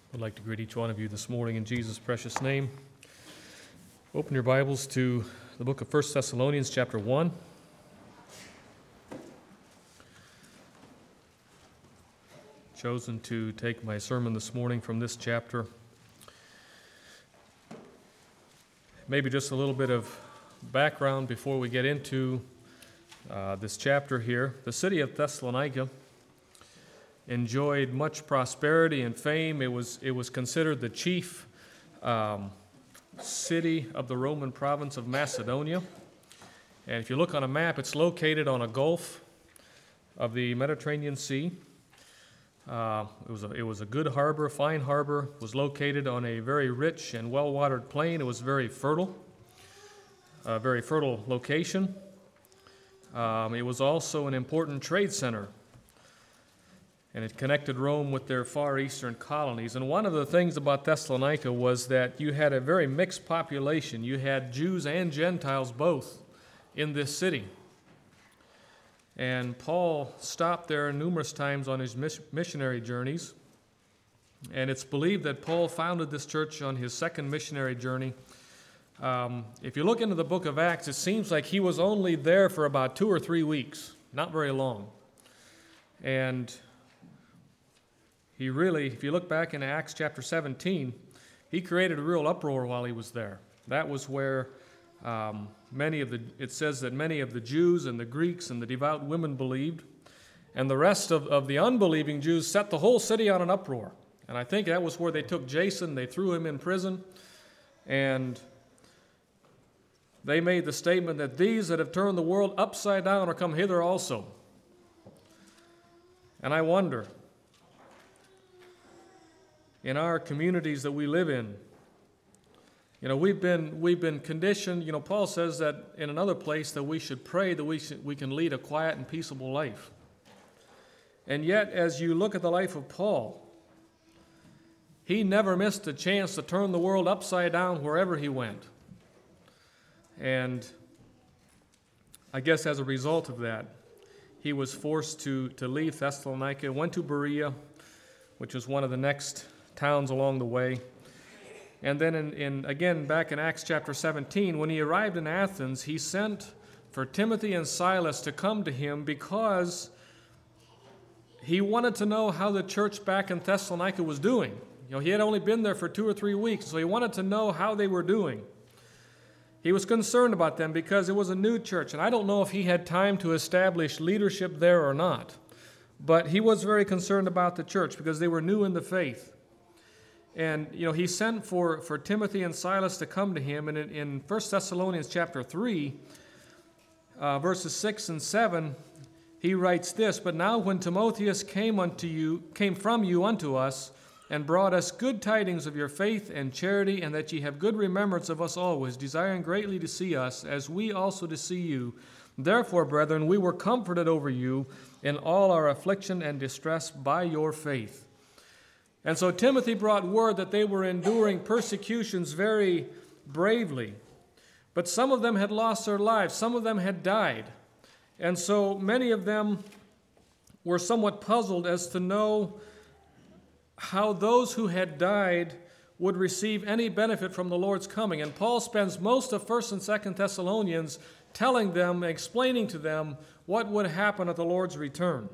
I'd like to greet each one of you this morning in Jesus' precious name. Open your Bibles to the book of 1 Thessalonians chapter 1. Chosen to take my sermon this morning from this chapter. Maybe just a little bit of background before we get into this chapter here. The city of Thessalonica enjoyed much prosperity and fame. It was considered the chief city of the Roman province of Macedonia. And if you look on a map, it's located on a gulf of the Mediterranean Sea. It was a good harbor, fine harbor. It was located on a very rich and well-watered plain. It was very fertile location. It was also an important trade center, and it connected Rome with their far eastern colonies. And one of the things about Thessalonica was that you had a very mixed population. You had Jews and Gentiles both in this city. And Paul stopped there numerous times on his missionary journeys. And it's believed that Paul founded this church on his second missionary journey. If you look into the book of Acts, it seems like he was only there for about 2 or 3 weeks, not very long. And he really, if you look back in Acts chapter 17, he created a real uproar while he was there. That was where it says that many of the Jews and the Greeks and the devout women believed, and the rest of the unbelieving Jews set the whole city on an uproar. And I think that was where they took Jason, they threw him in prison, and they made the statement that these that have turned the world upside down are come hither also. And I wonder, in our communities that we live in, we've been conditioned. Paul says that in another place that we should pray that we can lead a quiet and peaceable life. And yet, as you look at the life of Paul, he never missed a chance to turn the world upside down wherever he went. And I guess as a result of that, he was forced to leave Thessalonica, went to Berea, which was one of the next towns along the way. And then again, back in Acts chapter 17, when he arrived in Athens, he sent for Timothy and Silas to come to him because he wanted to know how the church back in Thessalonica was doing. He had only been there for 2 or 3 weeks, so he wanted to know how they were doing. He was concerned about them because it was a new church, and I don't know if he had time to establish leadership there or not, but he was very concerned about the church because they were new in the faith. And, he sent for Timothy and Silas to come to him. And in 1 Thessalonians chapter 3, verses 6 and 7, he writes this, "But now when Timotheus came from you unto us, and brought us good tidings of your faith and charity, and that ye have good remembrance of us always, desiring greatly to see us, as we also to see you. Therefore, brethren, we were comforted over you in all our affliction and distress by your faith." And so Timothy brought word that they were enduring persecutions very bravely. But some of them had lost their lives. Some of them had died. And so many of them were somewhat puzzled as to know how those who had died would receive any benefit from the Lord's coming. And Paul spends most of 1 and 2 Thessalonians telling them, explaining to them what would happen at the Lord's return.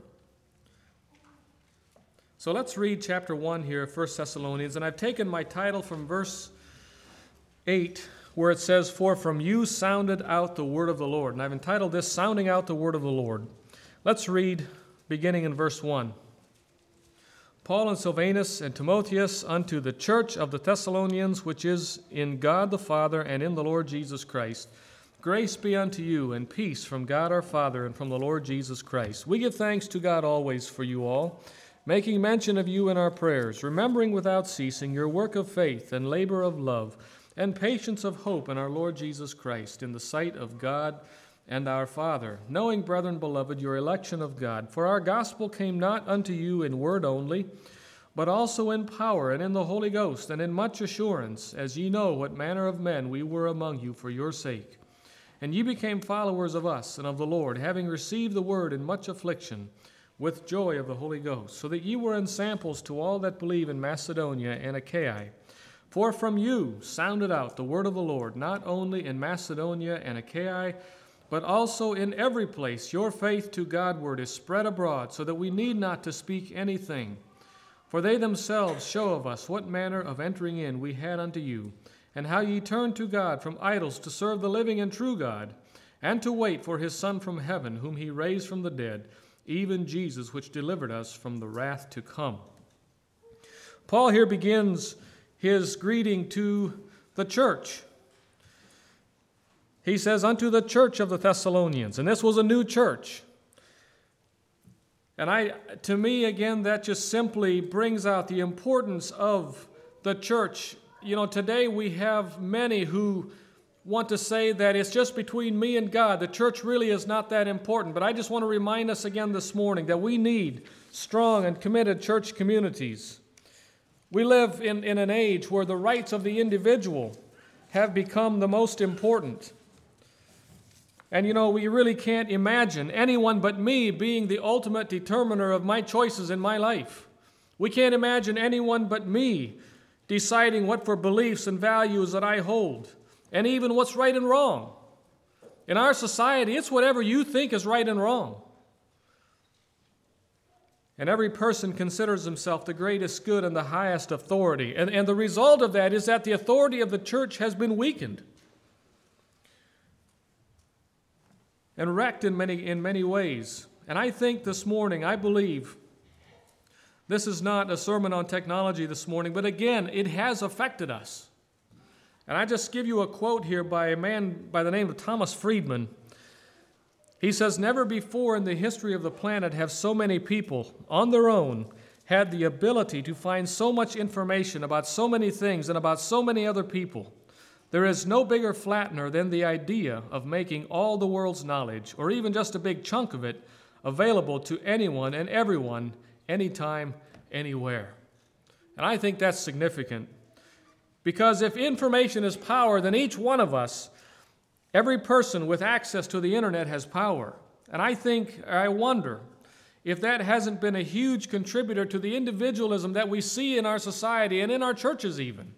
So let's read chapter 1 here of 1 Thessalonians, and I've taken my title from verse 8, where it says, "For from you sounded out the word of the Lord." And I've entitled this, "Sounding Out the Word of the Lord." Let's read, beginning in verse 1. "Paul and Silvanus and Timotheus unto the church of the Thessalonians, which is in God the Father and in the Lord Jesus Christ. Grace be unto you, and peace from God our Father and from the Lord Jesus Christ. We give thanks to God always for you all, making mention of you in our prayers, remembering without ceasing your work of faith and labor of love and patience of hope in our Lord Jesus Christ, in the sight of God and our Father, knowing, brethren beloved, your election of God. For our gospel came not unto you in word only, but also in power and in the Holy Ghost, and in much assurance, as ye know what manner of men we were among you for your sake. And ye became followers of us and of the Lord, having received the word in much affliction, with joy of the Holy Ghost, so that ye were ensamples to all that believe in Macedonia and Achaia. For from you sounded out the word of the Lord, not only in Macedonia and Achaia, but also in every place your faith to Godward is spread abroad, so that we need not to speak anything. For they themselves show of us what manner of entering in we had unto you, and how ye turned to God from idols to serve the living and true God, and to wait for his Son from heaven, whom he raised from the dead, even Jesus, which delivered us from the wrath to come. Paul here begins his greeting to the church. He says, unto the church of the Thessalonians. And this was a new church. And to me, again, that just simply brings out the importance of the church. You know, today we have many who want to say that it's just between me and God. The church really is not that important. But I just want to remind us again this morning that we need strong and committed church communities. We live in an age where the rights of the individual have become the most important. And you know, we really can't imagine anyone but me being the ultimate determiner of my choices in my life. We can't imagine anyone but me deciding what for beliefs and values that I hold, and even what's right and wrong. In our society, it's whatever you think is right and wrong. And every person considers himself the greatest good and the highest authority. And the result of that is that the authority of the church has been weakened and wrecked in many ways. And I think this morning, I believe, this is not a sermon on technology this morning, but again, it has affected us. And I just give you a quote here by a man by the name of Thomas Friedman. He says, never before in the history of the planet have so many people on their own had the ability to find so much information about so many things and about so many other people. There is no bigger flattener than the idea of making all the world's knowledge, or even just a big chunk of it, available to anyone and everyone, anytime, anywhere. And I think that's significant. Because if information is power, then each one of us, every person with access to the internet has power. And I wonder if that hasn't been a huge contributor to the individualism that we see in our society and in our churches even.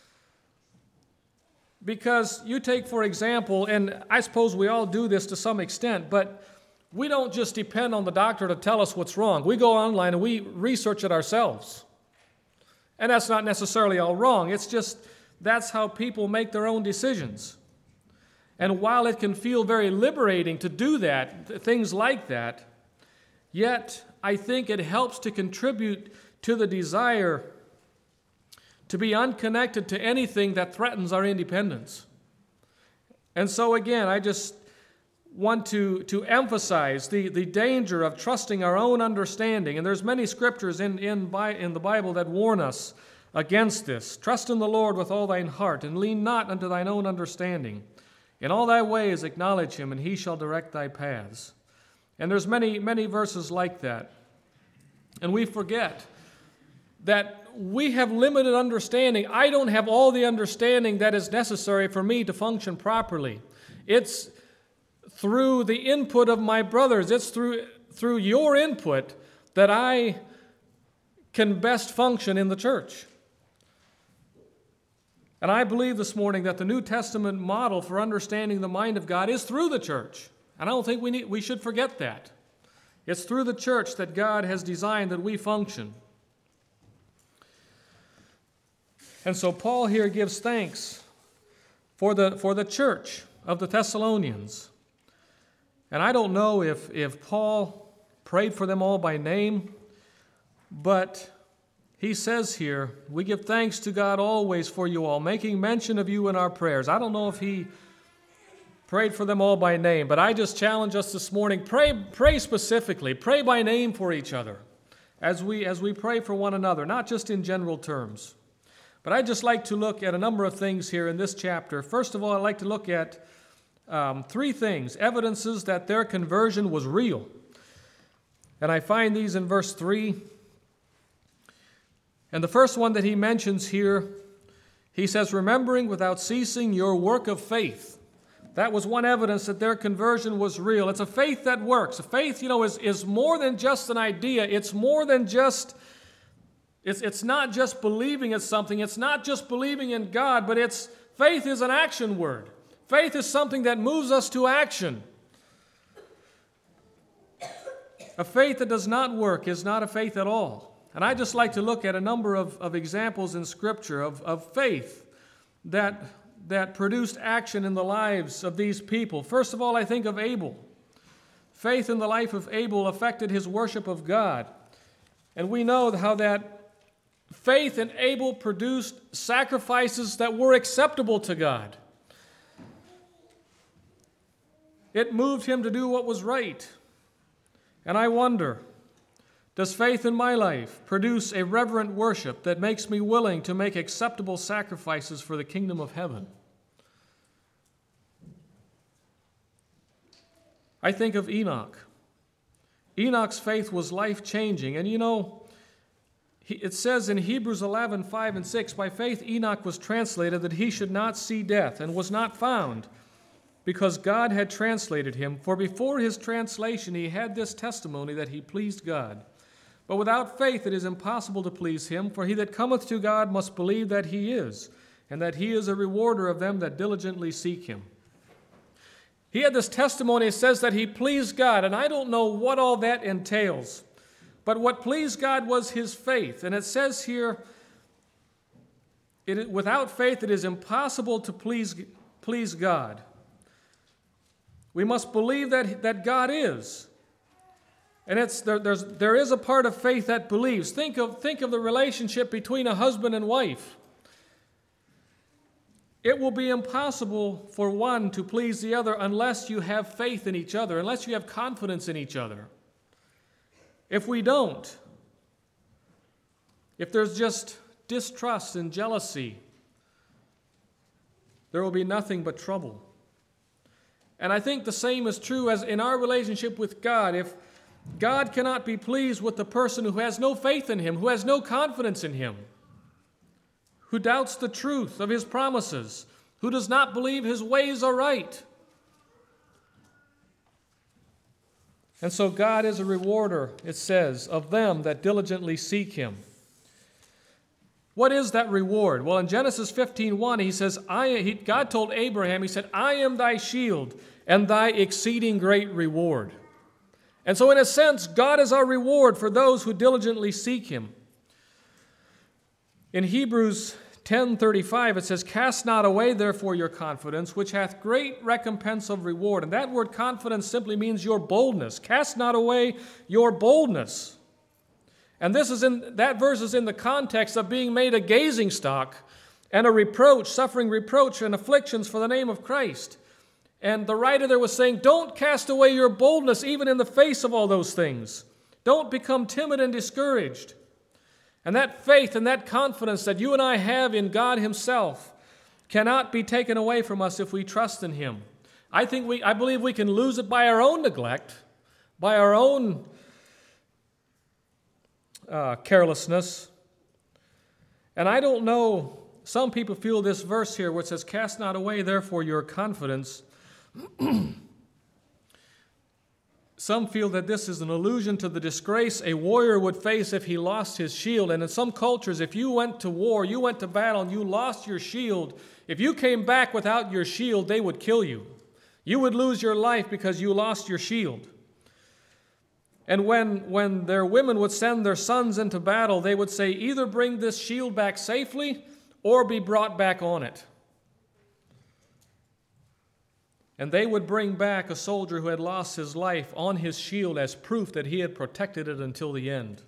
Because you take, for example, and I suppose we all do this to some extent, but we don't just depend on the doctor to tell us what's wrong. We go online and we research it ourselves. And that's not necessarily all wrong. It's just that's how people make their own decisions. And while it can feel very liberating to do that, things like that, yet I think it helps to contribute to the desire to be unconnected to anything that threatens our independence. And so again, I just want to emphasize the danger of trusting our own understanding. And there's many scriptures in the Bible that warn us against this. Trust in the Lord with all thine heart, and lean not unto thine own understanding. In all thy ways acknowledge him, and he shall direct thy paths. And there's many verses like that. And we forget that we have limited understanding. I don't have all the understanding that is necessary for me to function properly. It's through the input of my brothers, it's through your input that I can best function in the church. And I believe this morning that the New Testament model for understanding the mind of God is through the church. And I don't think we should forget that. It's through the church that God has designed that we function. And so Paul here gives thanks for the church of the Thessalonians. And I don't know if Paul prayed for them all by name, but he says here, we give thanks to God always for you all, making mention of you in our prayers. I don't know if he prayed for them all by name, but I just challenge us this morning, pray specifically, pray by name for each other as we pray for one another, not just in general terms. But I'd just like to look at a number of things here in this chapter. First of all, I'd like to look at 3 things, evidences that their conversion was real. And I find these in verse 3. And the first one that he mentions here, he says, remembering without ceasing your work of faith, That was one evidence that their conversion was real. It's a faith that works. A faith, is more than just an idea. It's more than just, it's not just believing in something. It's not just believing in God, but faith is an action word. Faith is something that moves us to action. A faith that does not work is not a faith at all. And I just like to look at a number of examples in Scripture of faith that produced action in the lives of these people. First of all, I think of Abel. Faith in the life of Abel affected his worship of God. And we know how that faith in Abel produced sacrifices that were acceptable to God. It moved him to do what was right. And I wonder, does faith in my life produce a reverent worship that makes me willing to make acceptable sacrifices for the kingdom of heaven? I think of Enoch. Enoch's faith was life-changing. And it says in Hebrews 11:5 and 6, by faith Enoch was translated that he should not see death, and was not found, because God had translated him. For before his translation he had this testimony that he pleased God. But without faith it is impossible to please him, for he that cometh to God must believe that he is, and that he is a rewarder of them that diligently seek him. He had this testimony. It says that he pleased God, and I don't know what all that entails. But what pleased God was his faith. And it says here, without faith it is impossible to please God. We must believe that God is. And there is a part of faith that believes. Think of the relationship between a husband and wife. It will be impossible for one to please the other unless you have faith in each other, unless you have confidence in each other. If we don't, if there's just distrust and jealousy, there will be nothing but trouble. And I think the same is true as in our relationship with God. If God cannot be pleased with the person who has no faith in him, who has no confidence in him, who doubts the truth of his promises, who does not believe his ways are right. And so God is a rewarder, it says, of them that diligently seek him. What is that reward? Well, in Genesis 15:1, he says, God told Abraham, he said, I am thy shield and thy exceeding great reward. And so in a sense, God is our reward for those who diligently seek him. In Hebrews 10:35, it says, cast not away therefore your confidence, which hath great recompense of reward. And that word confidence simply means your boldness. Cast not away your boldness. And that verse is in the context of being made a gazing stock and a reproach, suffering reproach and afflictions for the name of Christ. And the writer there was saying, don't cast away your boldness even in the face of all those things. Don't become timid and discouraged. And that faith and that confidence that you and I have in God himself cannot be taken away from us if we trust in him. I believe we can lose it by our own neglect, by our own carelessness. And I don't know, some people feel this verse here where it says, cast not away therefore your confidence. Some feel that this is an allusion to the disgrace a warrior would face if he lost his shield. And in some cultures, if you went to war, you went to battle, and you lost your shield, if you came back without your shield, they would kill you. You would lose your life because you lost your shield. And when their women would send their sons into battle, they would say, either bring this shield back safely or be brought back on it. And they would bring back a soldier who had lost his life on his shield as proof that he had protected it until the end.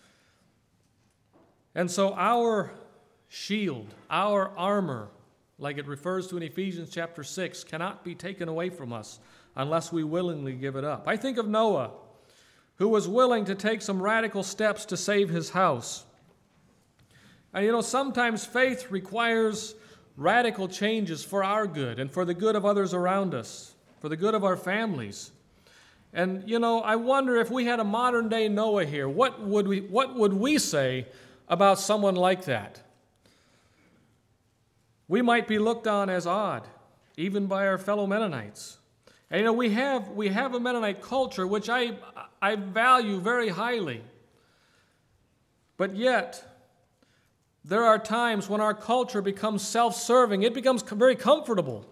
And so our shield, our armor, like it refers to in Ephesians chapter 6, cannot be taken away from us unless we willingly give it up. I think of Noah, who was willing to take some radical steps to save his house. And sometimes faith requires radical changes for our good and for the good of others around us, for the good of our families. And, I wonder if we had a modern-day Noah here, what would we say about someone like that? We might be looked on as odd, even by our fellow Mennonites. And we have a Mennonite culture which I value very highly. But yet, there are times when our culture becomes self-serving. It becomes very comfortable.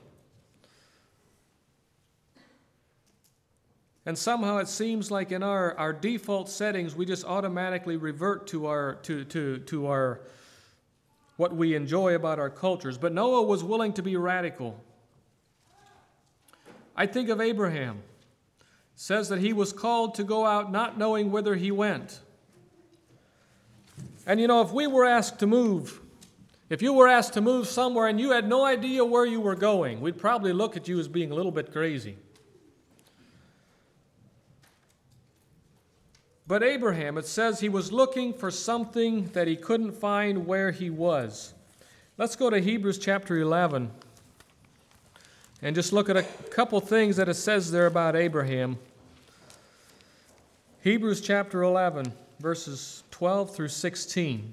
And somehow it seems like in our default settings, we just automatically revert to our what we enjoy about our cultures. But Noah was willing to be radical. I think of Abraham. It says that he was called to go out not knowing whither he went. And if we were asked to move, if you were asked to move somewhere and you had no idea where you were going, we'd probably look at you as being a little bit crazy. But Abraham, it says he was looking for something that he couldn't find where he was. Let's go to Hebrews chapter 11 and just look at a couple things that it says there about Abraham. Hebrews chapter 11, verses 12 through 16.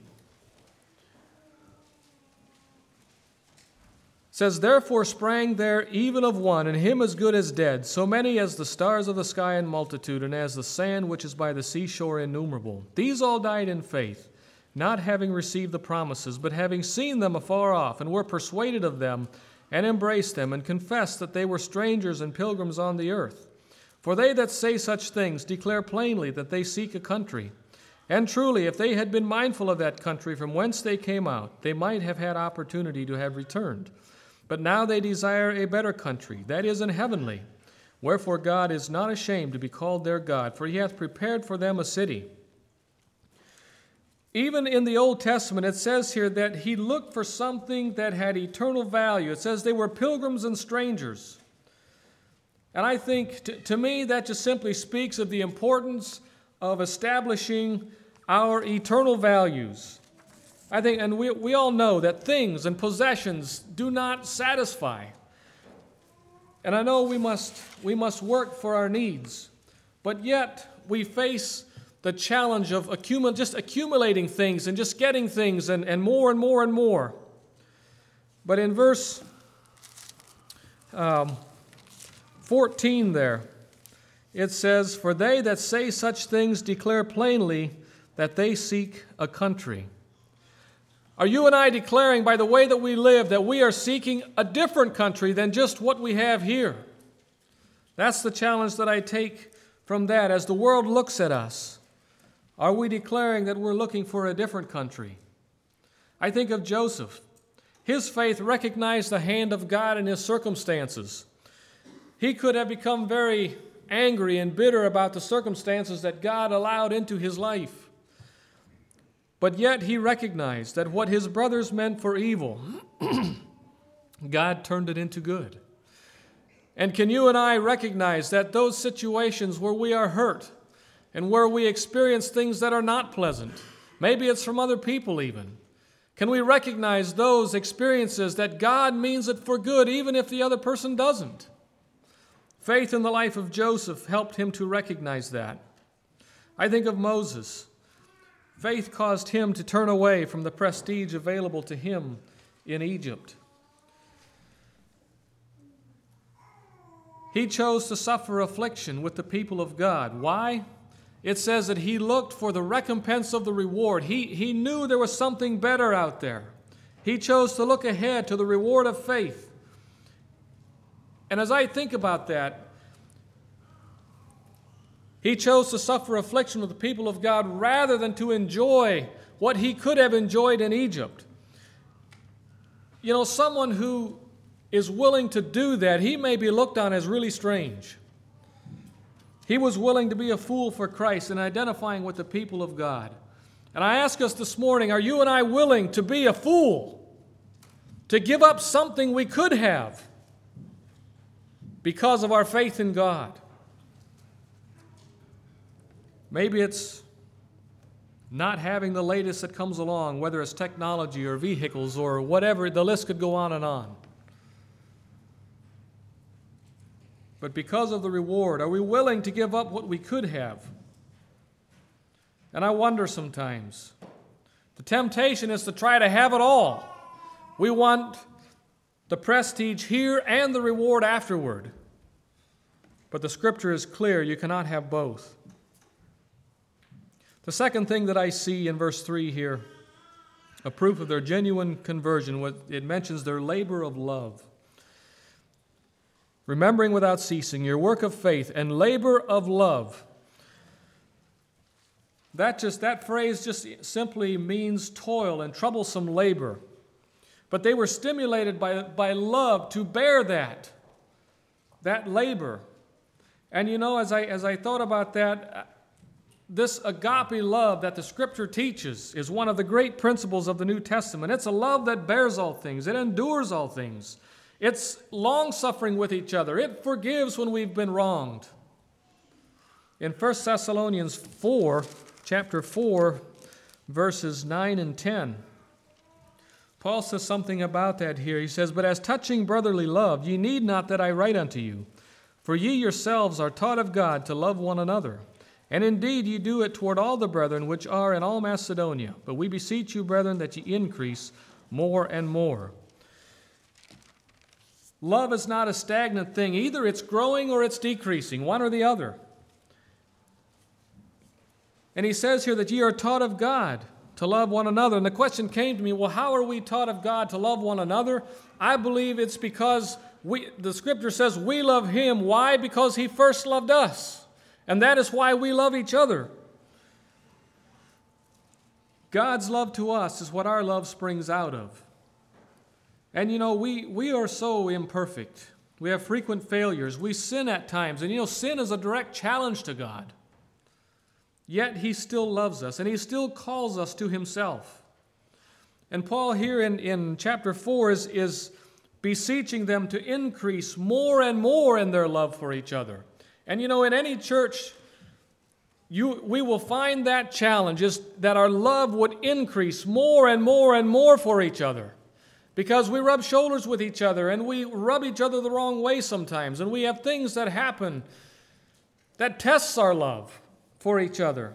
Says, therefore sprang there even of one, and him as good as dead, so many as the stars of the sky in multitude, and as the sand which is by the seashore innumerable. These all died in faith, not having received the promises, but having seen them afar off, and were persuaded of them, and embraced them, and confessed that they were strangers and pilgrims on the earth. For they that say such things declare plainly that they seek a country. And truly, if they had been mindful of that country from whence they came out, they might have had opportunity to have returned. But now they desire a better country, that is, an heavenly. Wherefore God is not ashamed to be called their God, for he hath prepared for them a city. Even in the Old Testament, it says here that he looked for something that had eternal value. It says they were pilgrims and strangers. And I think, to me, that just simply speaks of the importance of establishing our eternal values. I think, and we all know that things and possessions do not satisfy. And I know we must work for our needs, but yet we face the challenge of just accumulating things and just getting things and more and more and more. But in verse 14 there, it says, for they that say such things declare plainly that they seek a country. Are you and I declaring by the way that we live that we are seeking a different country than just what we have here? That's the challenge that I take from that as the world looks at us. Are we declaring that we're looking for a different country? I think of Joseph. His faith recognized the hand of God in his circumstances. He could have become very angry and bitter about the circumstances that God allowed into his life. But yet he recognized that what his brothers meant for evil, God turned it into good. And can you and I recognize that those situations where we are hurt and where we experience things that are not pleasant, maybe it's from other people even, can we recognize those experiences that God means it for good even if the other person doesn't? Faith in the life of Joseph helped him to recognize that. I think of Moses. Faith caused him to turn away from the prestige available to him in Egypt. He chose to suffer affliction with the people of God. Why? It says that he looked for the recompense of the reward. He knew there was something better out there. He chose to look ahead to the reward of faith. And as I think about that, he chose to suffer affliction with the people of God rather than to enjoy what he could have enjoyed in Egypt. Someone who is willing to do that, he may be looked on as really strange. He was willing to be a fool for Christ in identifying with the people of God. And I ask us this morning, are you and I willing to be a fool? To give up something we could have because of our faith in God? Maybe it's not having the latest that comes along, whether it's technology or vehicles or whatever. The list could go on and on. But because of the reward, are we willing to give up what we could have? And I wonder sometimes. The temptation is to try to have it all. We want the prestige here and the reward afterward. But the Scripture is clear, you cannot have both. The second thing that I see in verse 3 here, a proof of their genuine conversion, it mentions their labor of love. Remembering without ceasing your work of faith and labor of love. That phrase just simply means toil and troublesome labor. But they were stimulated by love to bear that labor. And you know, as I thought about that, this agape love that the Scripture teaches is one of the great principles of the New Testament. It's a love that bears all things. It endures all things. It's long-suffering with each other. It forgives when we've been wronged. In 1 Thessalonians 4, chapter 4, verses 9 and 10, Paul says something about that here. He says, "But as touching brotherly love, ye need not that I write unto you, for ye yourselves are taught of God to love one another. And indeed ye do it toward all the brethren which are in all Macedonia. But we beseech you, brethren, that ye increase more and more." Love is not a stagnant thing. Either it's growing or it's decreasing, one or the other. And he says here that ye are taught of God to love one another. And the question came to me, well, how are we taught of God to love one another? I believe it's because the Scripture says we love Him. Why? Because He first loved us. And that is why we love each other. God's love to us is what our love springs out of. And you know, we are so imperfect. We have frequent failures. We sin at times. And you know, sin is a direct challenge to God. Yet He still loves us, and He still calls us to Himself. And Paul here in chapter 4 is beseeching them to increase more and more in their love for each other. And you know, in any church, we will find that challenge is that our love would increase more and more and more for each other. Because we rub shoulders with each other, and we rub each other the wrong way sometimes, and we have things that happen that tests our love for each other.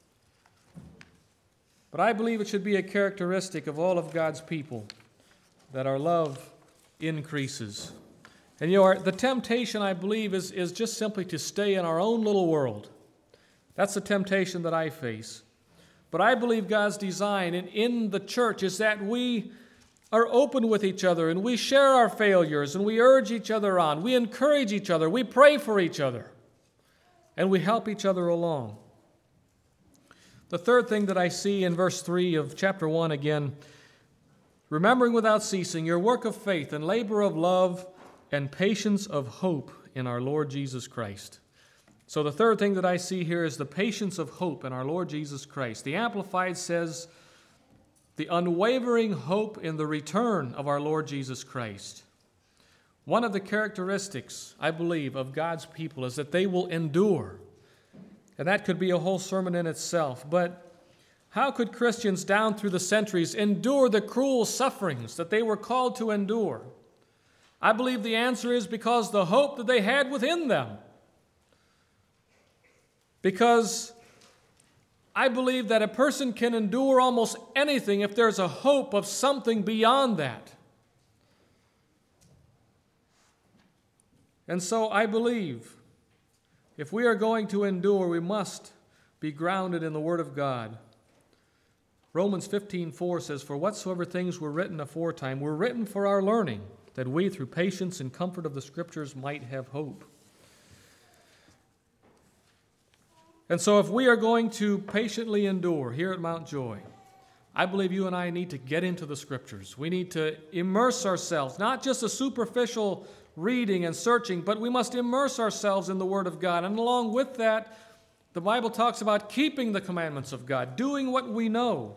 But I believe it should be a characteristic of all of God's people that our love increases. And you know, the temptation, I believe, is just simply to stay in our own little world. That's the temptation that I face. But I believe God's design in the church is that we are open with each other, and we share our failures, and we urge each other on. We encourage each other. We pray for each other. And we help each other along. The third thing that I see in verse 3 of chapter 1 again, remembering without ceasing your work of faith and labor of love and patience of hope in our Lord Jesus Christ. So the third thing that I see here is the patience of hope in our Lord Jesus Christ. The Amplified says, the unwavering hope in the return of our Lord Jesus Christ. One of the characteristics, I believe, of God's people is that they will endure. And that could be a whole sermon in itself. But how could Christians down through the centuries endure the cruel sufferings that they were called to endure? I believe the answer is because the hope that they had within them. Because I believe that a person can endure almost anything if there's a hope of something beyond that. And so I believe if we are going to endure, we must be grounded in the Word of God. Romans 15:4 says, "For whatsoever things were written aforetime were written for our learning, that we through patience and comfort of the Scriptures might have hope." And so if we are going to patiently endure here at Mount Joy, I believe you and I need to get into the Scriptures. We need to immerse ourselves, not just a superficial reading and searching, but we must immerse ourselves in the Word of God. And along with that, the Bible talks about keeping the commandments of God, doing what we know.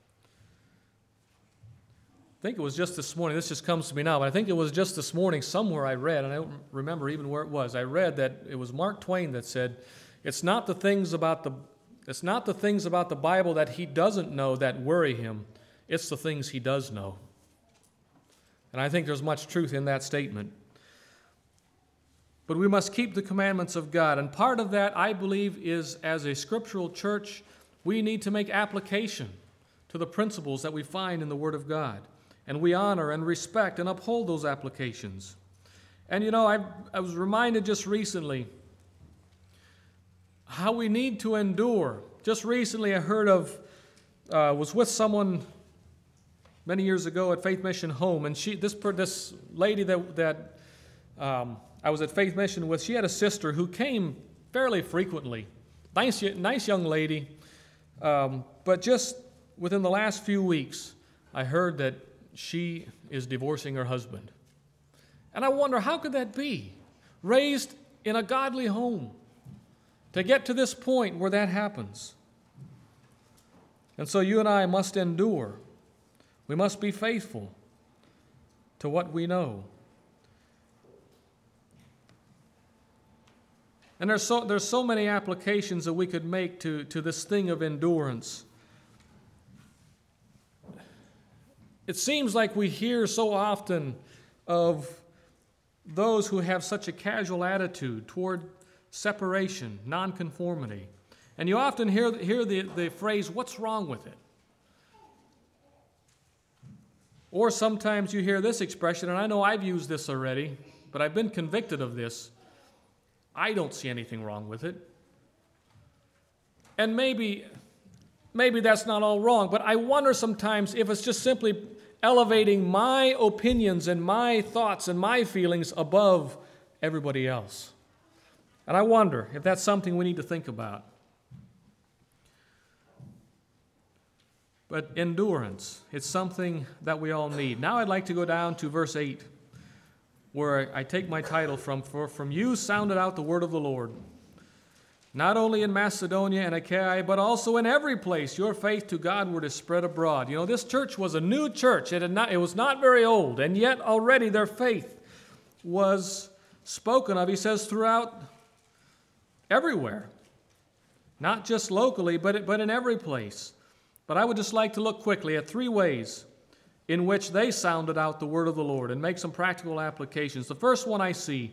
I think it was just this morning, this just comes to me now, but I think it was just this morning somewhere I read, and I don't remember even where it was. I read that it was Mark Twain that said, it's not the things about the Bible that he doesn't know that worry him. It's the things he does know. And I think there's much truth in that statement. But we must keep the commandments of God. And part of that, I believe, is as a scriptural church, we need to make application to the principles that we find in the Word of God. and we honor and respect and uphold those applications. And you know, I was reminded just recently how we need to endure. Just recently I heard of, was with someone many years ago at Faith Mission Home, and this lady that I was at Faith Mission with, she had a sister who came fairly frequently. Nice young lady, but just within the last few weeks, I heard that she is divorcing her husband. And I wonder, how could that be? Raised in a godly home, to get to this point where that happens. And so you and I must endure. We must be faithful to what we know. And there's so many applications that we could make to this thing of endurance. It seems like we hear so often of those who have such a casual attitude toward separation, nonconformity. And you often hear the phrase, "What's wrong with it?" Or sometimes you hear this expression, and I know I've used this already, but I've been convicted of this: "I don't see anything wrong with it." And maybe that's not all wrong, but I wonder sometimes if it's just simply elevating my opinions and my thoughts and my feelings above everybody else. And I wonder if that's something we need to think about. But endurance, it's something that we all need. Now I'd like to go down to verse 8, where I take my title from, "For from you sounded out the word of the Lord. Not only in Macedonia and Achaia, but also in every place your faith to Godward is spread abroad." You know, this church was a new church. It was not very old, and yet already their faith was spoken of, he says, throughout everywhere. Not just locally, but in every place. But I would just like to look quickly at 3 ways in which they sounded out the word of the Lord and make some practical applications. The first one I see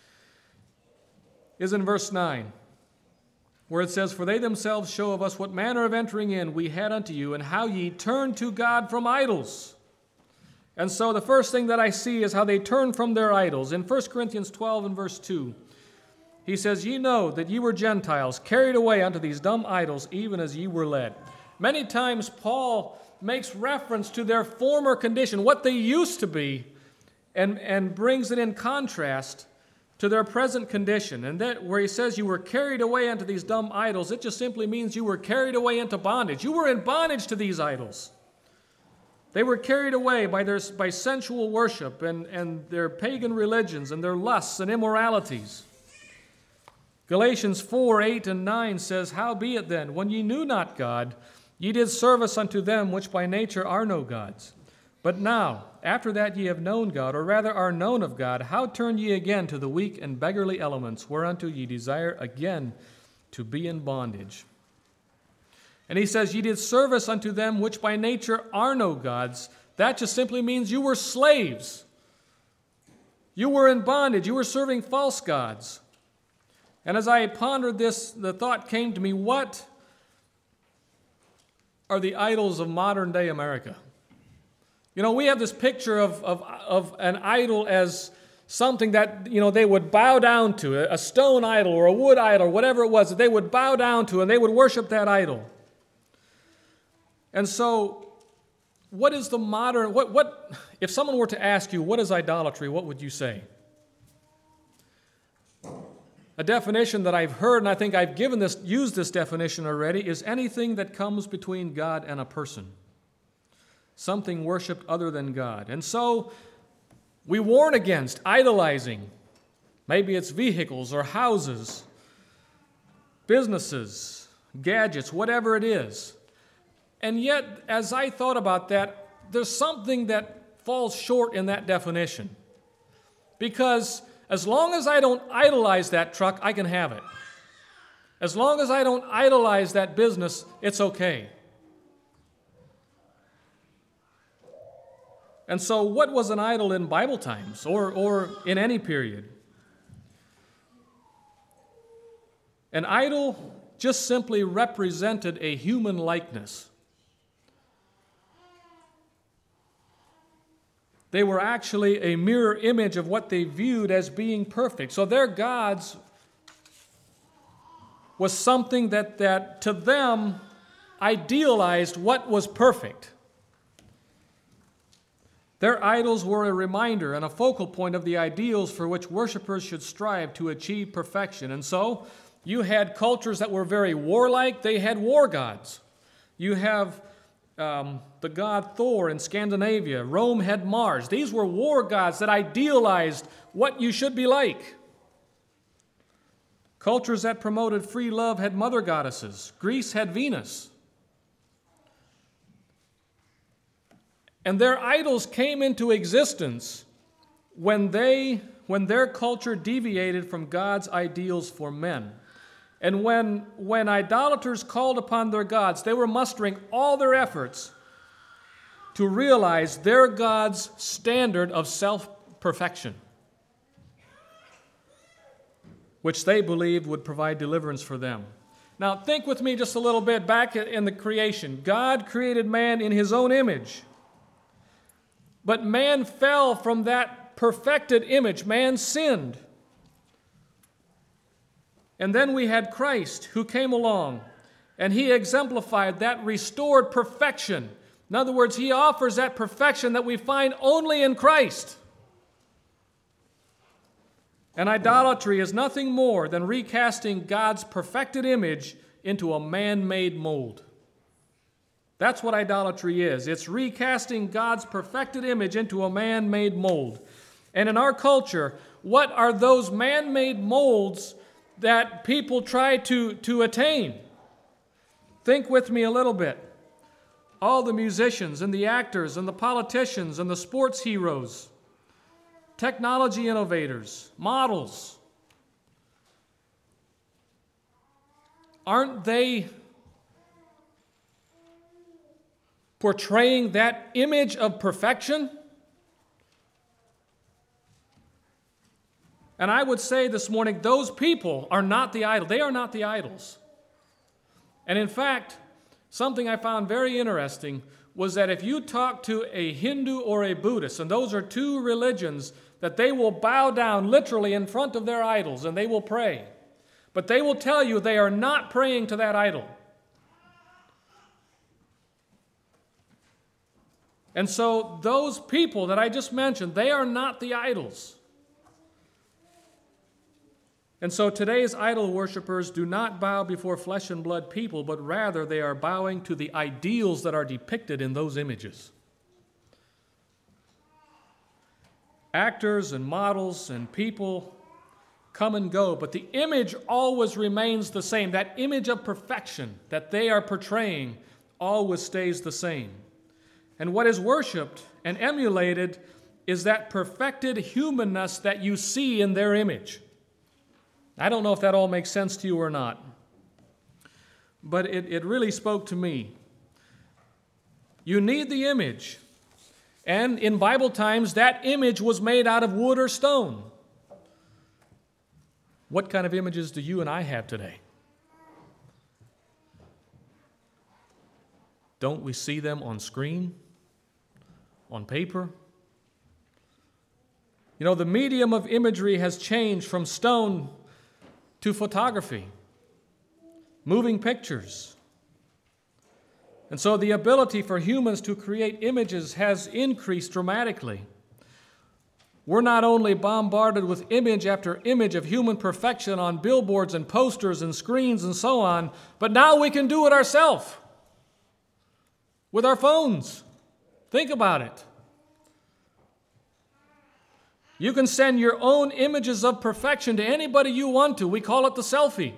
is in verse 9, where it says, "For they themselves show of us what manner of entering in we had unto you, and how ye turned to God from idols." And so the first thing that I see is how they turned from their idols. In 1 Corinthians 12 and verse 2, he says, "Ye know that ye were Gentiles, carried away unto these dumb idols, even as ye were led." Many times Paul makes reference to their former condition, what they used to be, and brings it in contrast to their present condition. And that where he says you were carried away unto these dumb idols, it just simply means you were carried away into bondage. You were in bondage to these idols. They were carried away by sensual worship and their pagan religions and their lusts and immoralities. Galatians 4, 8 and 9 says, "Howbeit then, when ye knew not God, ye did service unto them which by nature are no gods. But now, after that ye have known God, or rather are known of God, how turn ye again to the weak and beggarly elements, whereunto ye desire again to be in bondage?" And he says, "Ye did service unto them which by nature are no gods." That just simply means you were slaves. You were in bondage. You were serving false gods. And as I pondered this, the thought came to me, what are the idols of modern-day America? You know, we have this picture of an idol as something that, you know, they would bow down to, a stone idol or a wood idol, whatever it was, that they would bow down to, and they would worship that idol. And so, what is the modern, what if someone were to ask you, what is idolatry, what would you say? A definition that I've heard, and I think I've used this definition already, is anything that comes between God and a person. Something worshipped other than God. And so we warn against idolizing. Maybe it's vehicles or houses, businesses, gadgets, whatever it is. And yet, as I thought about that, there's something that falls short in that definition. Because as long as I don't idolize that truck, I can have it. As long as I don't idolize that business, it's okay. And so what was an idol in Bible times or in any period? An idol just simply represented a human likeness. They were actually a mirror image of what they viewed as being perfect. So their gods was something that to them idealized what was perfect. Their idols were a reminder and a focal point of the ideals for which worshipers should strive to achieve perfection. And so you had cultures that were very warlike. They had war gods. You have the god Thor in Scandinavia. Rome had Mars. These were war gods that idealized what you should be like. Cultures that promoted free love had mother goddesses. Greece had Venus. And their idols came into existence when their culture deviated from God's ideals for men. And when idolaters called upon their gods, they were mustering all their efforts to realize their God's standard of self-perfection, which they believed would provide deliverance for them. Now, think with me just a little bit back in the creation. God created man in his own image. But man fell from that perfected image. Man sinned. And then we had Christ who came along, and he exemplified that restored perfection. In other words, he offers that perfection that we find only in Christ. And idolatry is nothing more than recasting God's perfected image into a man-made mold. That's what idolatry is. It's recasting God's perfected image into a man-made mold. And in our culture, what are those man-made molds that people try to attain? Think with me a little bit. All the musicians and the actors and the politicians and the sports heroes, technology innovators, models, aren't they portraying that image of perfection? And I would say this morning, those people are not the idol. They are not the idols. And in fact, something I found very interesting was that if you talk to a Hindu or a Buddhist, and those are two religions that they will bow down literally in front of their idols and they will pray, but they will tell you they are not praying to that idol. And so those people that I just mentioned, they are not the idols. And so today's idol worshipers do not bow before flesh and blood people, but rather they are bowing to the ideals that are depicted in those images. Actors and models and people come and go, but the image always remains the same. That image of perfection that they are portraying always stays the same. And what is worshiped and emulated is that perfected humanness that you see in their image. I don't know if that all makes sense to you or not, but it really spoke to me. You need the image. And in Bible times, that image was made out of wood or stone. What kind of images do you and I have today? Don't we see them on screen? On paper? You know, the medium of imagery has changed from stone to photography, moving pictures. And so the ability for humans to create images has increased dramatically. We're not only bombarded with image after image of human perfection on billboards and posters and screens and so on, but now we can do it ourselves with our phones. Think about it. You can send your own images of perfection to anybody you want to. We call it the selfie.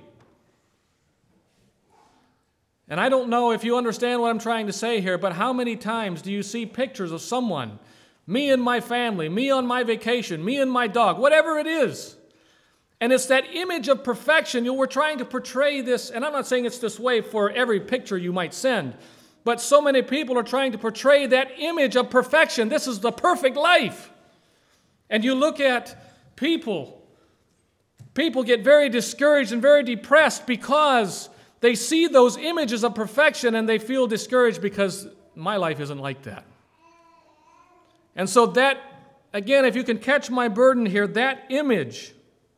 And I don't know if you understand what I'm trying to say here, but how many times do you see pictures of someone, me and my family, me on my vacation, me and my dog, whatever it is, and it's that image of perfection. We're trying to portray this, and I'm not saying it's this way for every picture you might send, but so many people are trying to portray that image of perfection. This is the perfect life. And you look at people get very discouraged and very depressed because they see those images of perfection and they feel discouraged because my life isn't like that. And so that, again, if you can catch my burden here, that image,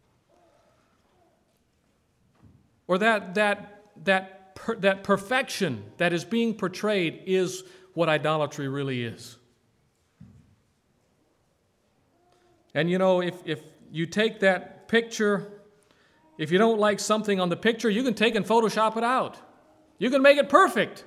or that perfection that is being portrayed is what idolatry really is. And you know, if you take that picture, if you don't like something on the picture, you can take and Photoshop it out. You can make it perfect.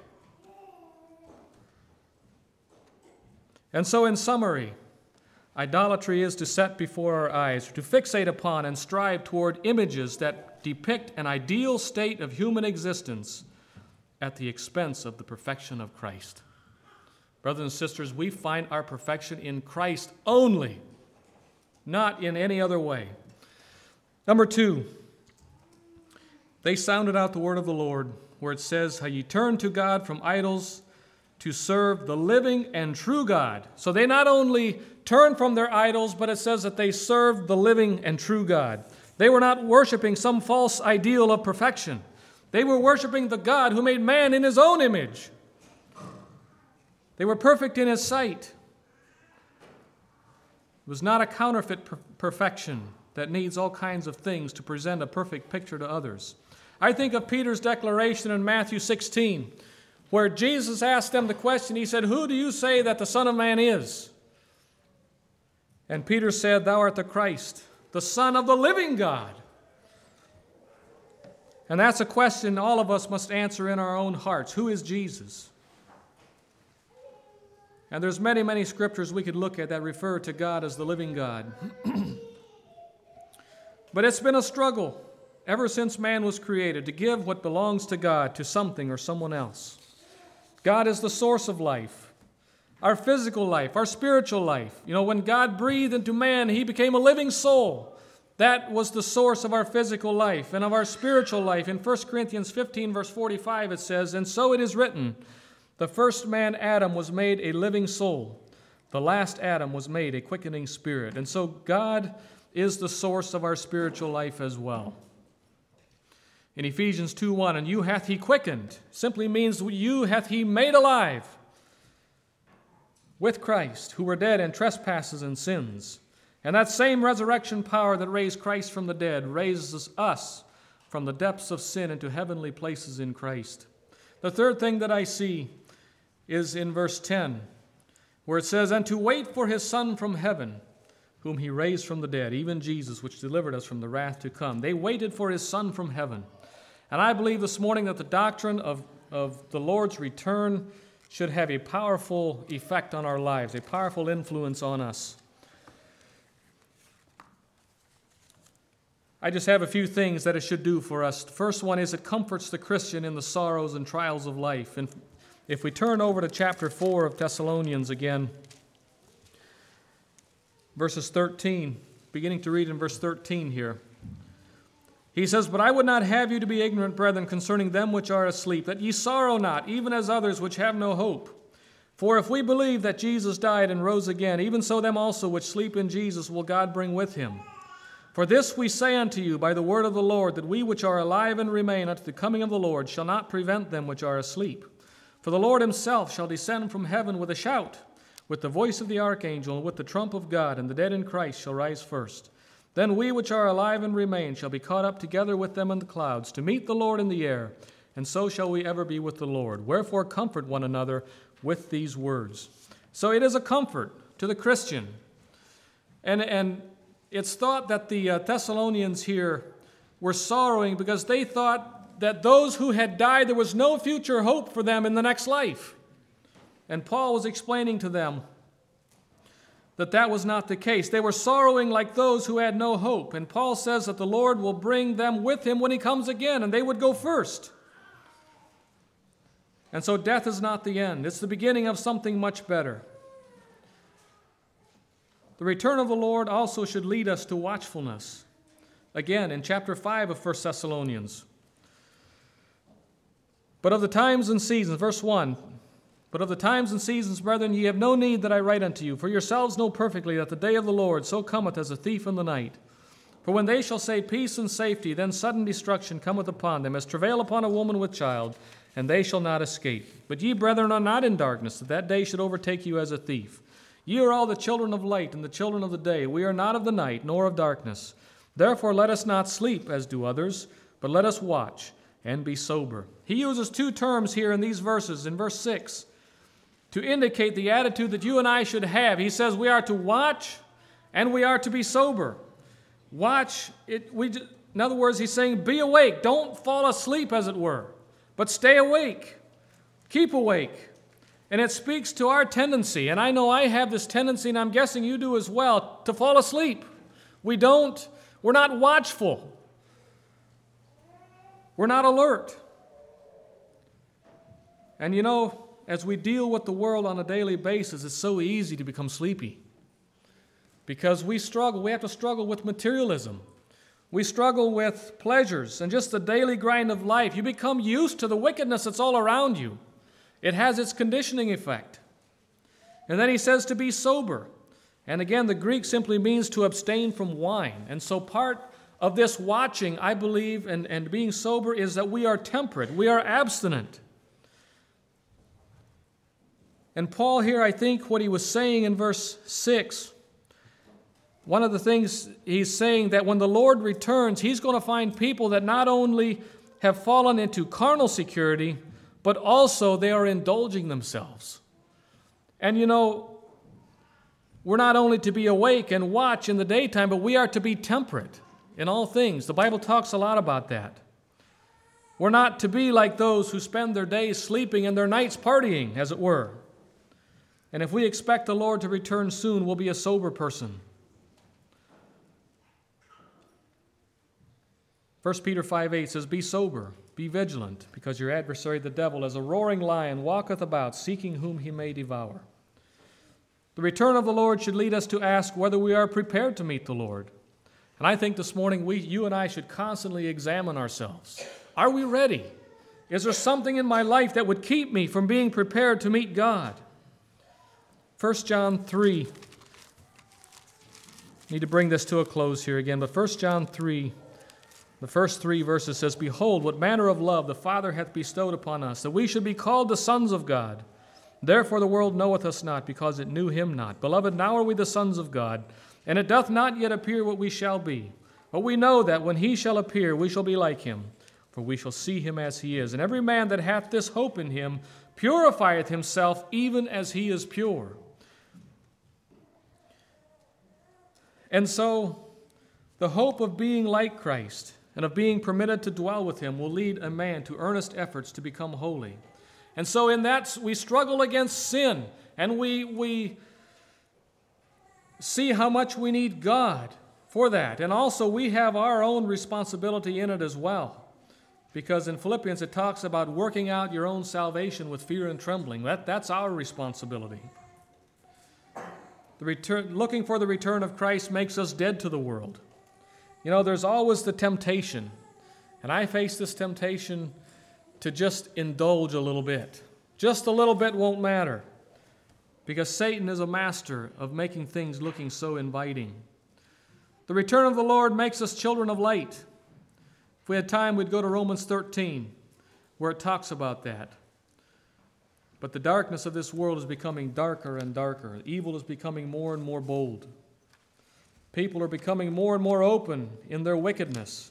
And so in summary, idolatry is to set before our eyes, to fixate upon and strive toward images that depict an ideal state of human existence at the expense of the perfection of Christ. Brothers and sisters, we find our perfection in Christ only, not in any other way. Number 2, they sounded out the word of the Lord, where it says, how ye turn to God from idols to serve the living and true God. So they not only turned from their idols, but it says that they served the living and true God. They were not worshiping some false ideal of perfection. They were worshiping the God who made man in his own image. They were perfect in his sight. It was not a counterfeit perfection that needs all kinds of things to present a perfect picture to others. I think of Peter's declaration in Matthew 16, where Jesus asked them the question. He said, who do you say that the Son of Man is? And Peter said, thou art the Christ, the Son of the living God. And that's a question all of us must answer in our own hearts. Who is Jesus? And there's many, many scriptures we could look at that refer to God as the living God. But it's been a struggle ever since man was created to give what belongs to God to something or someone else. God is the source of life, our physical life, our spiritual life. You know, when God breathed into man, he became a living soul. That was the source of our physical life and of our spiritual life. In 1 Corinthians 15, verse 45, it says, and so it is written, the first man, Adam, was made a living soul. The last Adam was made a quickening spirit. And so God is the source of our spiritual life as well. In Ephesians 2:1, and you hath he quickened, simply means you hath he made alive with Christ, who were dead in trespasses and sins. And that same resurrection power that raised Christ from the dead raises us from the depths of sin into heavenly places in Christ. The third thing that I see is in verse 10, where it says, and to wait for his Son from heaven, whom he raised from the dead, even Jesus, which delivered us from the wrath to come. They waited for his Son from heaven. And I believe this morning that the doctrine of the Lord's return should have a powerful effect on our lives, a powerful influence on us. I just have a few things that it should do for us. The first one is it comforts the Christian in the sorrows and trials of life. And if we turn over to chapter 4 of Thessalonians again, verses 13, beginning to read in verse 13 here. He says, but I would not have you to be ignorant, brethren, concerning them which are asleep, that ye sorrow not, even as others which have no hope. For if we believe that Jesus died and rose again, even so them also which sleep in Jesus will God bring with him. For this we say unto you by the word of the Lord, that we which are alive and remain unto the coming of the Lord shall not prevent them which are asleep. For the Lord himself shall descend from heaven with a shout, with the voice of the archangel, and with the trump of God, and the dead in Christ shall rise first. Then we which are alive and remain shall be caught up together with them in the clouds, to meet the Lord in the air, and so shall we ever be with the Lord. Wherefore comfort one another with these words. So it is a comfort to the Christian. And it's thought that the Thessalonians here were sorrowing because they thought that those who had died, there was no future hope for them in the next life. And Paul was explaining to them that that was not the case. They were sorrowing like those who had no hope. And Paul says that the Lord will bring them with him when he comes again, and they would go first. And so death is not the end. It's the beginning of something much better. The return of the Lord also should lead us to watchfulness. Again, in chapter 5 of 1 Thessalonians. But of the times and seasons, verse 1, but of the times and seasons, brethren, ye have no need that I write unto you, for yourselves know perfectly that the day of the Lord so cometh as a thief in the night. For when they shall say peace and safety, then sudden destruction cometh upon them, as travail upon a woman with child, and they shall not escape. But ye, brethren, are not in darkness, that day should overtake you as a thief. Ye are all the children of light and the children of the day. We are not of the night, nor of darkness. Therefore let us not sleep as do others, but let us watch and be sober. He uses two terms here in these verses, in verse 6, to indicate the attitude that you and I should have. He says we are to watch and we are to be sober. Watch, in other words, he's saying be awake. Don't fall asleep, as it were, but stay awake. Keep awake. And it speaks to our tendency, and I know I have this tendency, and I'm guessing you do as well, to fall asleep. We're not watchful. We're not alert. And as we deal with the world on a daily basis, it's so easy to become sleepy. Because we have to struggle with materialism. We struggle with pleasures and just the daily grind of life. You become used to the wickedness that's all around you. It has its conditioning effect. And then he says to be sober. And again, the Greek simply means to abstain from wine. And so part of this watching, I believe, and being sober is that we are temperate. We are abstinent. And Paul here, I think what he was saying in verse 6, one of the things he's saying that when the Lord returns, he's going to find people that not only have fallen into carnal security, but also they are indulging themselves. And we're not only to be awake and watch in the daytime, but we are to be temperate in all things. The Bible talks a lot about that. We're not to be like those who spend their days sleeping and their nights partying, as it were. And if we expect the Lord to return soon, we'll be a sober person. 1 Peter 5:8 says, be sober, be vigilant, because your adversary the devil, as a roaring lion, walketh about, seeking whom he may devour. The return of the Lord should lead us to ask whether we are prepared to meet the Lord. And I think this morning you and I should constantly examine ourselves. Are we ready? Is there something in my life that would keep me from being prepared to meet God? 1 John 3. Need to bring this to a close here again, but 1 John 3, the first 3 verses says, behold, what manner of love the Father hath bestowed upon us, that we should be called the sons of God. Therefore the world knoweth us not, because it knew him not. Beloved, now are we the sons of God, and it doth not yet appear what we shall be. But we know that when he shall appear, we shall be like him, for we shall see him as he is. And every man that hath this hope in him purifieth himself even as he is pure. And so, the hope of being like Christ and of being permitted to dwell with him will lead a man to earnest efforts to become holy. And so in that, we struggle against sin, and we see how much we need God for that. And also we have our own responsibility in it as well. Because in Philippians it talks about working out your own salvation with fear and trembling. That's our responsibility. Looking for the return of Christ makes us dead to the world. There's always the temptation, and I face this temptation to just indulge a little bit. Just a little bit won't matter, because Satan is a master of making things looking so inviting. The return of the Lord makes us children of light. If we had time, we'd go to Romans 13, where it talks about that. But the darkness of this world is becoming darker and darker. Evil is becoming more and more bold. People are becoming more and more open in their wickedness.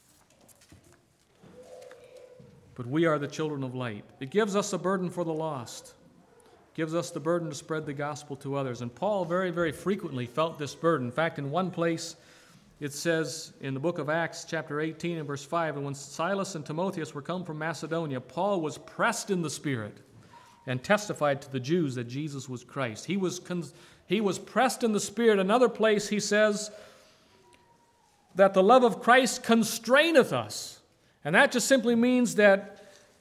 But we are the children of light. It gives us a burden for the lost. It gives us the burden to spread the gospel to others. And Paul very, very frequently felt this burden. In fact, in one place, it says in the book of Acts, chapter 18 and verse 5, and when Silas and Timotheus were come from Macedonia, Paul was pressed in the Spirit and testified to the Jews that Jesus was Christ. He was pressed in the Spirit. Another place he says that the love of Christ constraineth us. And that just simply means that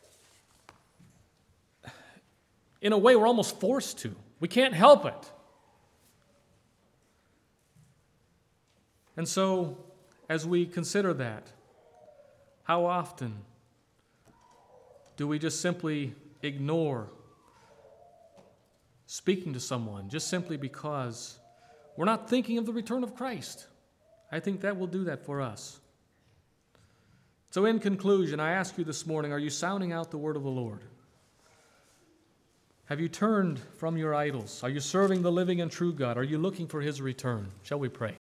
in a way we're almost forced to. We can't help it. And so, as we consider that, how often do we just simply ignore speaking to someone just simply because we're not thinking of the return of Christ? I think that will do that for us. So in conclusion, I ask you this morning, are you sounding out the word of the Lord? Have you turned from your idols? Are you serving the living and true God? Are you looking for his return? Shall we pray?